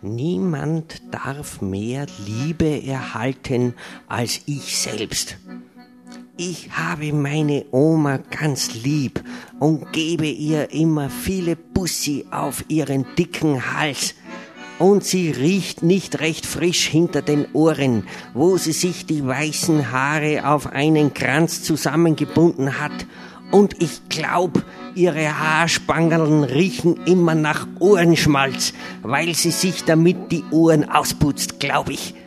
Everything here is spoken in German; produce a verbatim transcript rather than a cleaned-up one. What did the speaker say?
Niemand darf mehr Liebe erhalten als ich selbst. Ich habe meine Oma ganz lieb und gebe ihr immer viele Bussi auf ihren dicken Hals. Und sie riecht nicht recht frisch hinter den Ohren, wo sie sich die weißen Haare auf einen Kranz zusammengebunden hat. Und ich glaub, ihre Haarspangerln riechen immer nach Ohrenschmalz, weil sie sich damit die Ohren ausputzt, glaub ich.